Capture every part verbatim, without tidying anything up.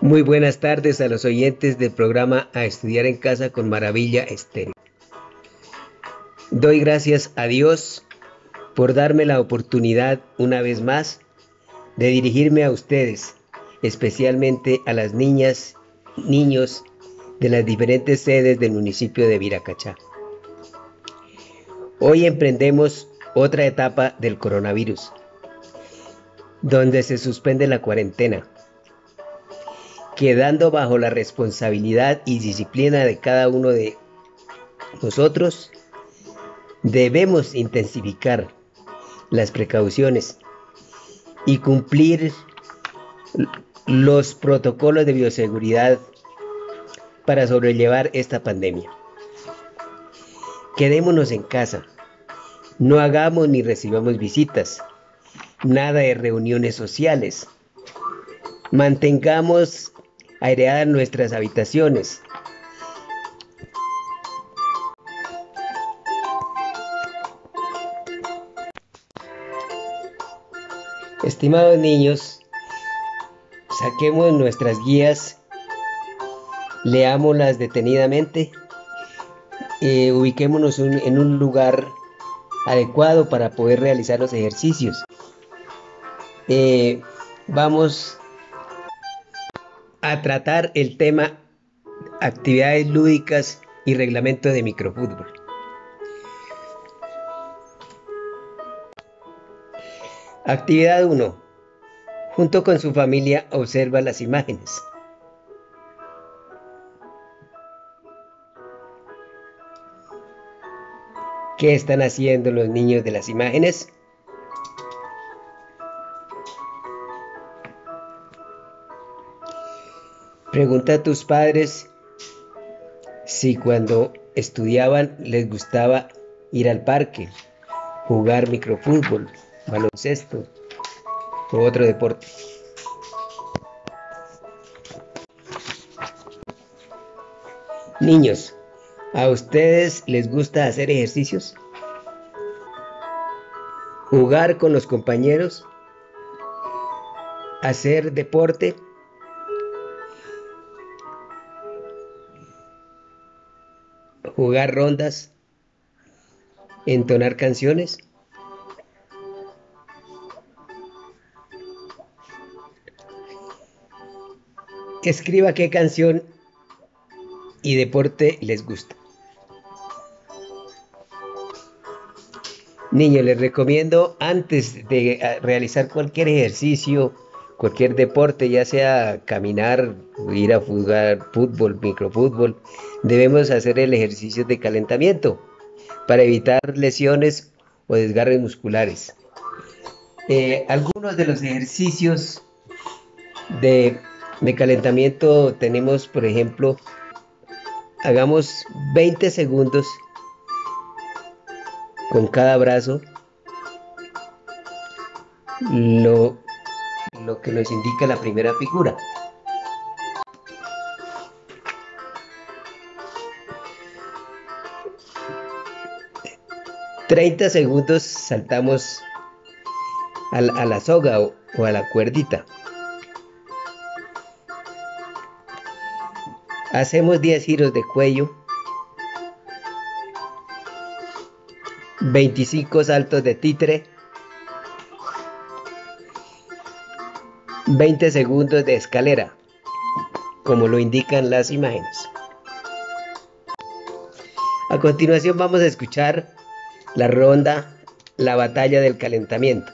Muy buenas tardes a los oyentes del programa A Estudiar en Casa con Maravilla Estéreo. Doy gracias a Dios por darme la oportunidad una vez más de dirigirme a ustedes, especialmente a las niñas, niños de las diferentes sedes del municipio de Viracachá. Hoy emprendemos otra etapa del coronavirus, donde se suspende la cuarentena, quedando bajo la responsabilidad y disciplina de cada uno de nosotros. Debemos intensificar las precauciones y cumplir los protocolos de bioseguridad para sobrellevar esta pandemia. Quedémonos en casa, no hagamos ni recibamos visitas, nada de reuniones sociales. Mantengamos aireadas nuestras habitaciones. Estimados niños, saquemos nuestras guías, leámoslas detenidamente, eh, ubiquémonos un, en un lugar adecuado para poder realizar los ejercicios. Eh, vamos a tratar el tema actividades lúdicas y reglamento de microfútbol. Actividad uno. Junto con su familia observa las imágenes. ¿Qué están haciendo los niños de las imágenes? Pregunta a tus padres si cuando estudiaban les gustaba ir al parque, jugar microfútbol, baloncesto u otro deporte. Niños, ¿a ustedes les gusta hacer ejercicios? ¿Jugar con los compañeros? ¿Hacer deporte? ¿Jugar rondas? ¿Entonar canciones? Escriba qué canción y deporte les gusta. Niños, les recomiendo antes de realizar cualquier ejercicio, cualquier deporte, ya sea caminar, ir a jugar fútbol, microfútbol, debemos hacer el ejercicio de calentamiento para evitar lesiones o desgarres musculares. Eh, algunos de los ejercicios de, de calentamiento tenemos, por ejemplo, hagamos veinte segundos con cada brazo, lo, lo que nos indica la primera figura. treinta segundos saltamos a la, a la soga o, o a la cuerdita. Hacemos diez giros de cuello, veinticinco saltos de títere, veinte segundos de escalera, como lo indican las imágenes. A continuación vamos a escuchar la ronda, la batalla del calentamiento.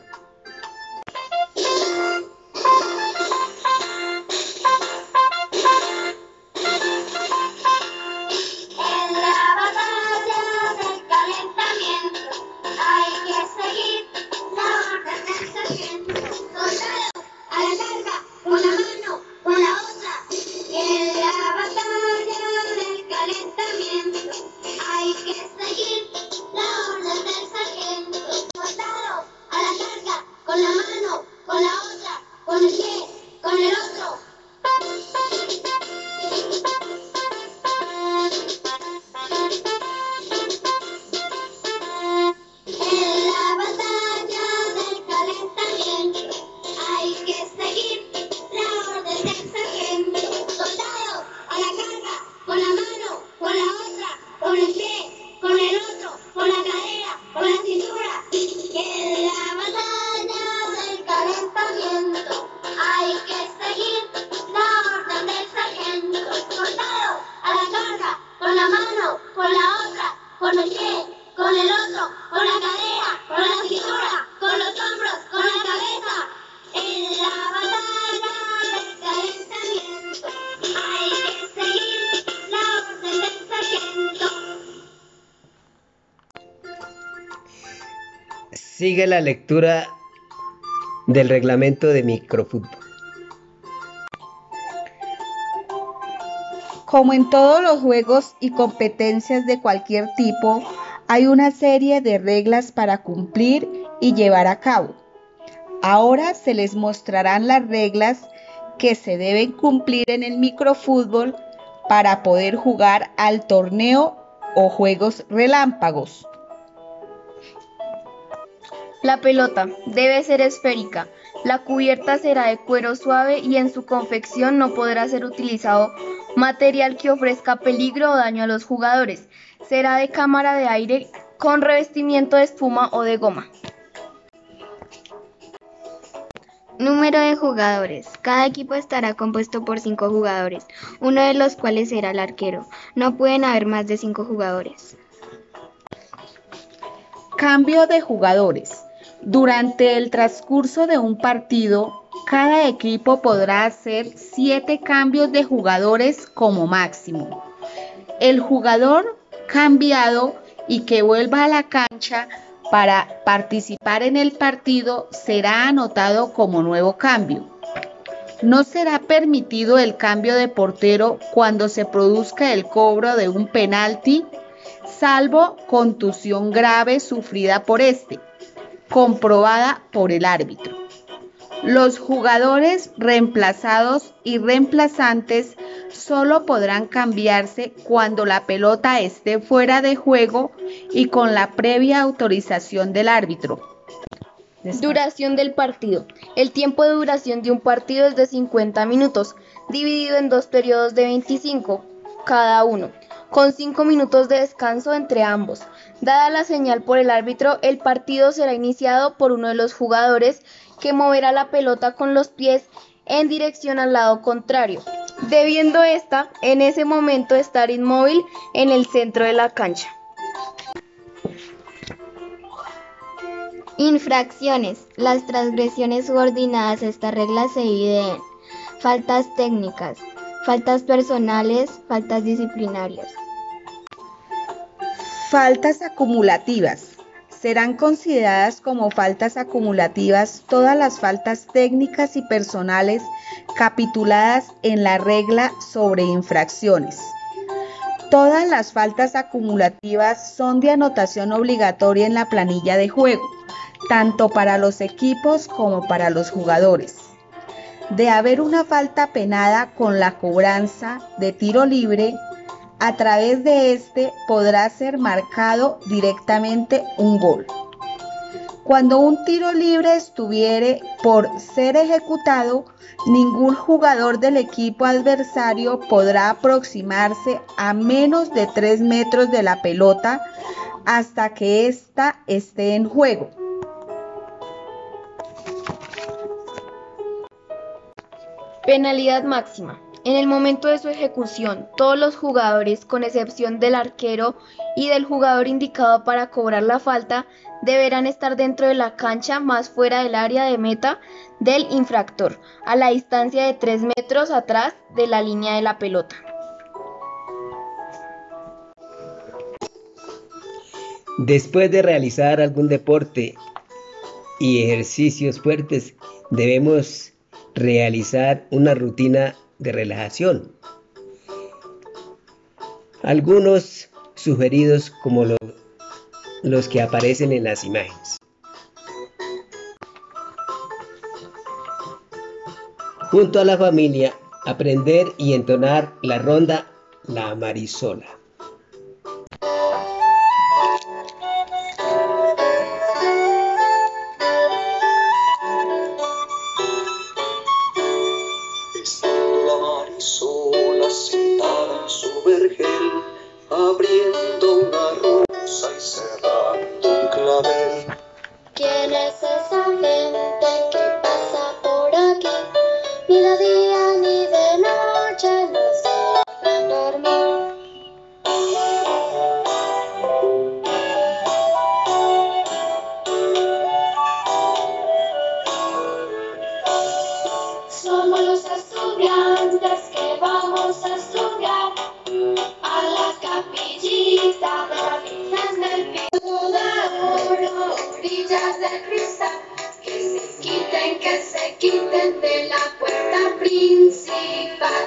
Hay que seguir la orden del sargento. Soldado, a la carga. con el pie, con el otro, con la cadera, con la cintura. En la batalla del calentamiento hay que seguir la orden del sargento. Cortado a la carga, con la mano, con la otra, con el pie, con el otro, con la cadera, con la cintura, con los hombros, con la cabeza. En la batalla del calentamiento hay que seguir la orden del sargento. Sigue la lectura del reglamento de microfútbol. Como en todos los juegos y competencias de cualquier tipo, hay una serie de reglas para cumplir y llevar a cabo. Ahora se les mostrarán las reglas que se deben cumplir en el microfútbol para poder jugar al torneo o juegos relámpagos. La pelota debe ser esférica. La cubierta será de cuero suave y en su confección no podrá ser utilizado material que ofrezca peligro o daño a los jugadores. Será de cámara de aire con revestimiento de espuma o de goma. Número de jugadores. Cada equipo estará compuesto por cinco jugadores, uno de los cuales será el arquero. No pueden haber más de cinco jugadores. Cambio de jugadores. Durante el transcurso de un partido, cada equipo podrá hacer siete cambios de jugadores como máximo. El jugador cambiado y que vuelva a la cancha para participar en el partido será anotado como nuevo cambio. No será permitido el cambio de portero cuando se produzca el cobro de un penalti, salvo contusión grave sufrida por este, comprobada por el árbitro. Los jugadores reemplazados y reemplazantes solo podrán cambiarse cuando la pelota esté fuera de juego y con la previa autorización del árbitro. Duración del partido. El tiempo de duración de un partido es de cincuenta minutos, dividido en dos periodos de veinticinco cada uno, con cinco minutos de descanso entre ambos. Dada la señal por el árbitro, el partido será iniciado por uno de los jugadores que moverá la pelota con los pies en dirección al lado contrario, debiendo ésta en ese momento estar inmóvil en el centro de la cancha. Infracciones. Las transgresiones subordinadas a esta regla se dividen en faltas técnicas, faltas personales, faltas disciplinarias. Faltas acumulativas. Serán consideradas como faltas acumulativas todas las faltas técnicas y personales capituladas en la regla sobre infracciones. Todas las faltas acumulativas son de anotación obligatoria en la planilla de juego, tanto para los equipos como para los jugadores. De haber una falta penada con la cobranza de tiro libre, a través de este podrá ser marcado directamente un gol. Cuando un tiro libre estuviere por ser ejecutado, ningún jugador del equipo adversario podrá aproximarse a menos de tres metros de la pelota hasta que ésta esté en juego. Penalidad máxima. En el momento de su ejecución, todos los jugadores, con excepción del arquero y del jugador indicado para cobrar la falta, deberán estar dentro de la cancha más fuera del área de meta del infractor, a la distancia de tres metros atrás de la línea de la pelota. Después de realizar algún deporte y ejercicios fuertes, debemos realizar una rutina de relajación. Algunos sugeridos como lo, los que aparecen en las imágenes. Junto a la familia, aprender y entonar la ronda La Marisola. Estando la marisola sentada en su vergel, abriendo cortando una rosa y cerrando un clavel. ¿Quién es esa gente que pasa por aquí? Ni de día ni de noche nos dejan dormir. Somos los estudiantes que vamos a estudiar a la capillita de la Virgen del Pico de Oro, orillas de cristal, que se quiten, que se quiten de la puerta principal.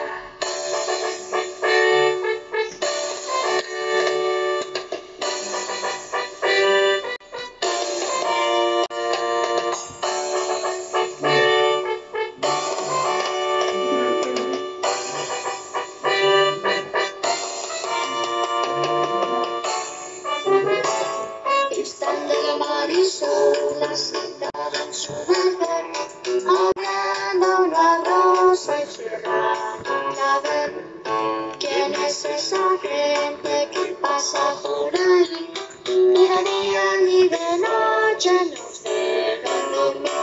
Están de la Marisola sentada en su verdor, hablando una rosa y cerrando un clavel. ¿Quién es esa gente que pasa por ahí? Ni de día ni de noche nos dejan dormir.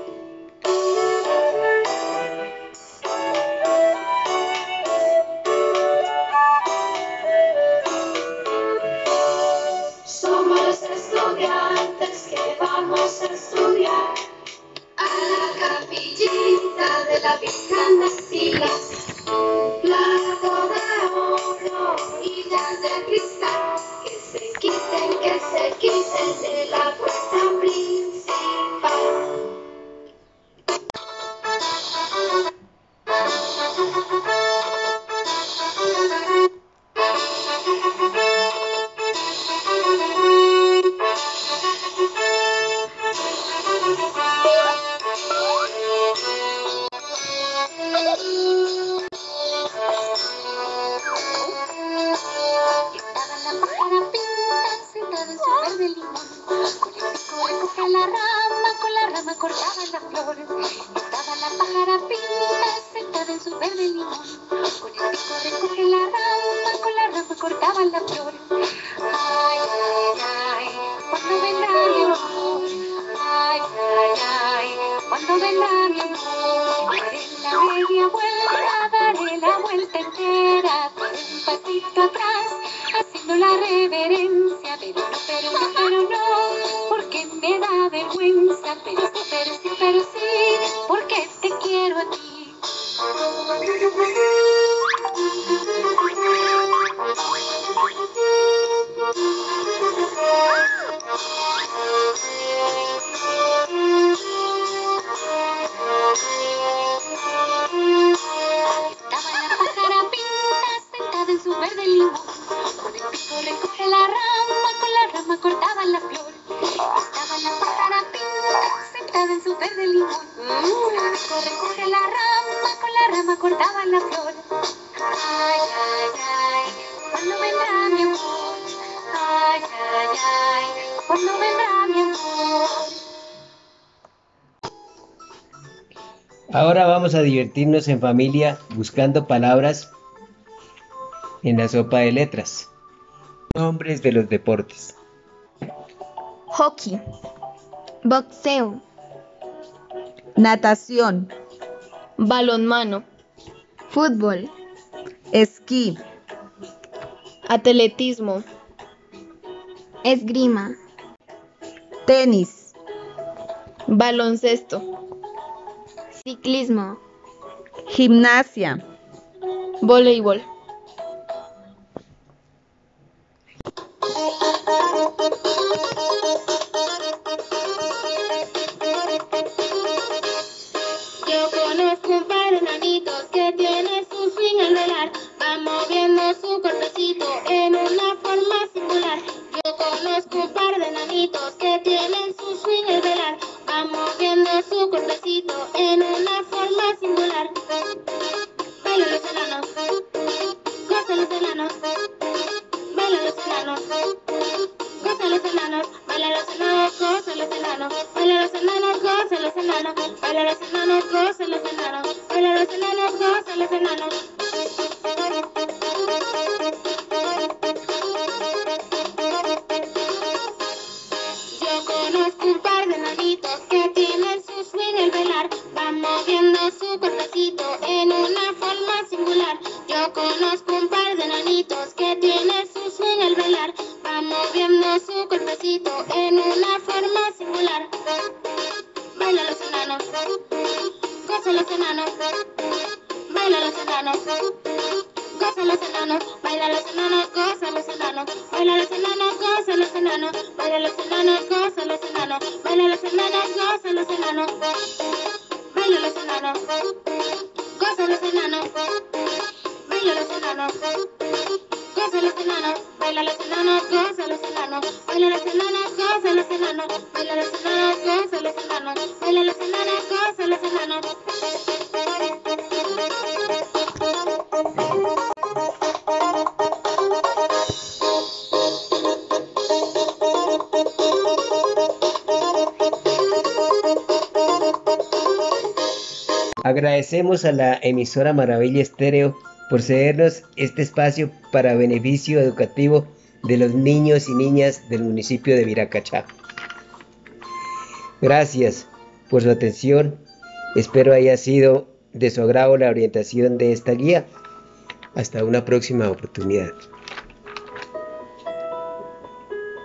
Somos los estudiantes que vamos a estudiar a la capillita de la Virgen de Silas, plato de oro, orillas de cristal, que se quiten, que se quiten de la puerta principal. Estaba la pájara pinta sentada en su verde limón, con el pico recoge la rama, con la rama cortaba las flores. Estaba la pájara pinta sentada en su verde limón, con el pico recoge la rama, con la rama cortaba las flores. Ay, ay, ay, ¿cuándo vendrá mi amor? Ay, ay, ay, ¿cuándo vendrá mi amor? Daré la media vuelta, daré la vuelta entera, daré un pasito atrás, haciendo la reverencia, pero no, pero no, pero no, porque me da vergüenza, pero sí, pero sí, pero sí, porque te quiero a ti. Estaba la pájara pinta sentada en su verde limón, con el pico recoge la rama, con la rama cortaba la flor. Estaba la pájara pinta sentada en su verde limón, con el pico recoge la rama, con la rama cortaba la flor. Ay, ay, ay, ¿cuándo vendrá mi amor? Ay, ay, ay, ¿cuándo vendrá mi amor? Ahora vamos a divertirnos en familia buscando palabras en la sopa de letras. Nombres de los deportes. Hockey, Boxeo, natación, balonmano, fútbol, esquí, atletismo, esgrima, tenis, baloncesto, ciclismo, gimnasia, voleibol. Yo conozco un par de enanitos que tiene su swing al bailar, va moviendo su cuerpecito en una forma singular. Yo conozco un par de enanitos que tienen su swing al bailar, va moviendo su cuerpecito en una forma singular. Bailan los enanos, gozan los enanos, bailan los enanos, gozan los enanos, bailan los enanos, gozan los enanos, bailan los enanos, gozan los enanos, bailan los enanos, gozan los enanos, bailan los enanos, gozan los enanos. su cuerpecito en una forma singular. Bailan los enanos, gozan los enanos, bailan los enanos, gozan los enanos, bailan los enanos, gozan los enanos, bailan los enanos, gozan los enanos, bailan los enanos, gozan los enanos, bailan los enanos, gozan los enanos, bailan los enanos, gozan los enanos, bailan los enanos, gozan los enanos, bailan los enanos, gozan los enanos, bailan los enanos, gozan los enanos, bailan los enanos, gozan los enanos, bailan los enanos, gozan los enanos. Agradecemos a la emisora Maravilla Estéreo por cedernos este espacio para beneficio educativo de los niños y niñas del municipio de Viracachá. Gracias por su atención. Espero haya sido de su agrado la orientación de esta guía. Hasta una próxima oportunidad.